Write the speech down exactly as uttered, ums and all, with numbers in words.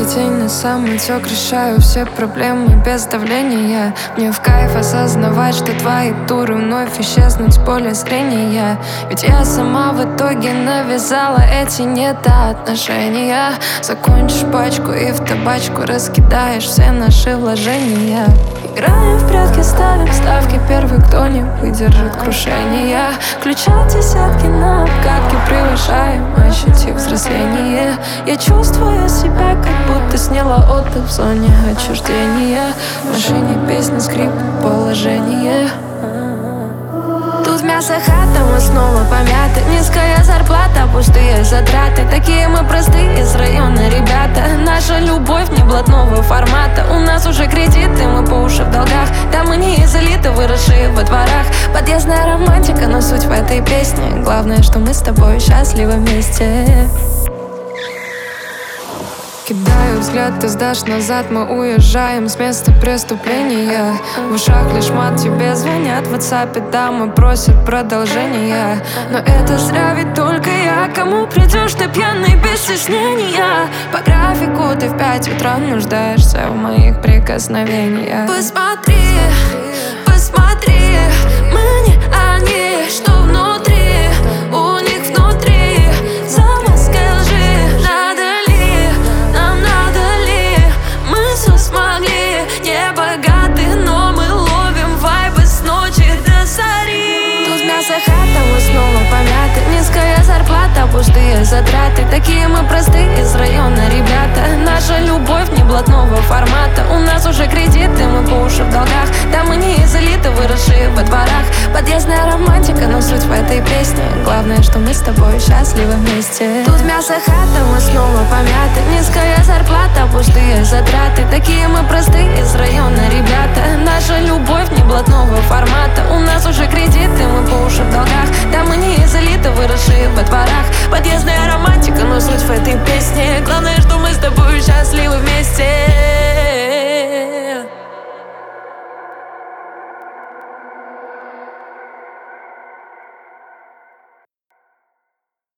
день на самотек решаю все проблемы без давления. Мне в кайф осознавать, что твои туры вновь исчезнут с поля зрения. Ведь я сама в итоге навязала эти недоотношения. Закончишь пачку и в табачку раскидаешь все наши вложения. Играем в прятки, ставим ставки, первый, кто не выдержит крушения. Включат десятки на обкатке, превышаем, ощутив взросление. Я чувствую себя, как будто сняла отдых в зоне отчуждения. В машине песня, скрип, положение. Тут мясо хата, мы снова помяты. Низкая зарплата, пустые затраты. Такие мы простые с района ребята. Наша любовь не блатного формата. У нас уже кредиты, мы по уши в долгах. Да мы не из элиты, выросшие во дворах. Подъездная романтика, но суть в этой песне. Главное, что мы с тобой счастливы вместе. Кидаю взгляд, ты сдашь назад, мы уезжаем с места преступления. В ушах лишь мат, тебе звонят в WhatsApp, дамы просят продолжения. Но это зря, ведь только я. Кому придешь ты пьяный без стеснения? По графику ты в пять утра нуждаешься в моих прикосновениях. Посмотри, посмотри, мы не они, что внутри. У них внутри замазка лжи. Надо ли, нам надо ли? Мы все смогли, не богаты, но мы ловим вайбы с ночи до зари. Тут мясо хата, мы снова помяты. Низкая зарплата, пустые затраты. Такие мы простые с района ребята. Наша любовь не блатного формата. У нас уже кредиты, мы по уши в долгах. Да мы не из элиты, выросшие во дворах. Подъездная романтика, но суть в этой песне. Главное, что мы с тобой счастливы вместе. Тут мясо хата, мы снова помяты. Низкая зарплата, пустые затраты. Такие мы простые с района